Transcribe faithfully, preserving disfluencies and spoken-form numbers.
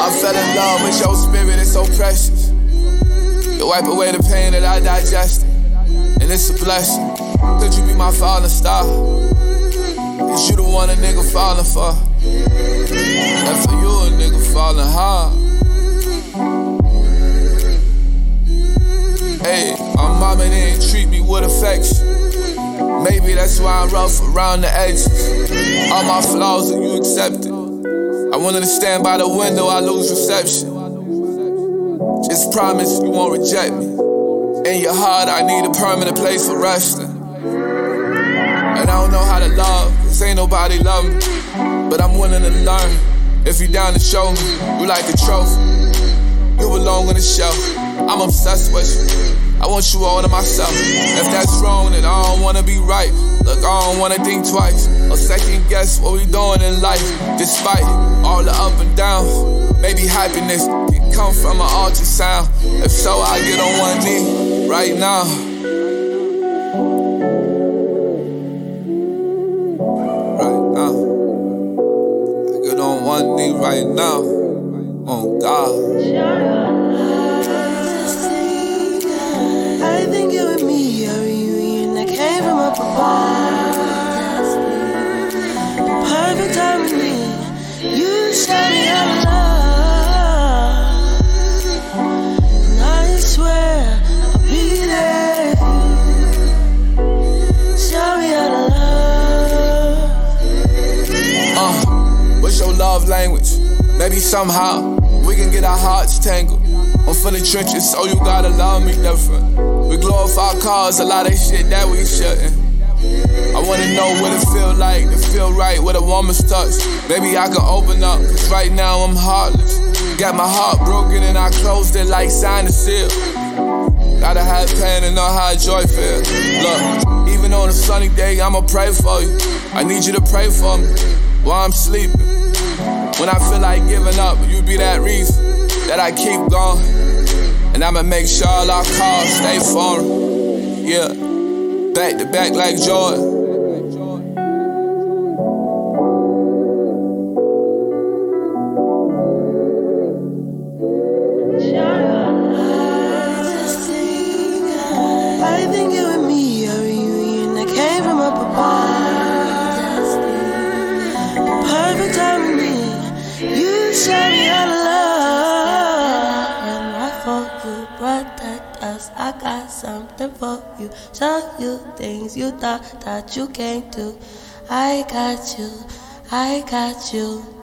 I fell in love with your spirit, it's so precious. You wipe away the pain that I digested, and it's a blessing. Could you be my falling star? Is you the one a nigga falling for? And for you a nigga falling hard. Hey, my mama didn't treat me with affection. Maybe that's why I'm rough around the edges. All my flaws and you accept it. I wanted to stand by the window, I lose reception. Just promise you won't reject me. In your heart, I need a permanent place for resting. And I don't know how to love, cause ain't nobody love me. But I'm willing to learn. If you down to show me, you like a trophy. You belong on the shelf. I'm obsessed with you. I want you all to myself. If that's wrong, then I don't wanna be right. Look, I don't wanna think twice or second guess what we doing in life. Despite all the up and downs, maybe happiness can come from an ultrasound. If so, I get on one knee right now. Right now. I get on one knee right now. Oh God. I think you and me are a reunion that came from up above. Perfect time with me. You showed me how to love, and I swear I'll be there. Show me how to love. Uh, what's your love language? Maybe somehow we can get our hearts tangled. I'm full of trenches, so you gotta love me different. We glorify cars, a lot of shit that we shouldn't. I wanna know what it feel like to feel right with a woman's touch. Maybe I can open up, cause right now I'm heartless. Got my heart broken and I closed it like sign and seal. Gotta have pain and know how joy feels. Look, even on a sunny day, I'ma pray for you. I need you to pray for me while I'm sleeping. When I feel like giving up, you be that reason that I keep going. And I'ma make sure all our cars stay foreign. Yeah, back to back like Jordan. I think you and me are a reunion that came from up above. Perfect time with me. You showed me how to love. And I fought you, protect us. I got something for you. Show you things you thought that you can't do. I got you, I got you.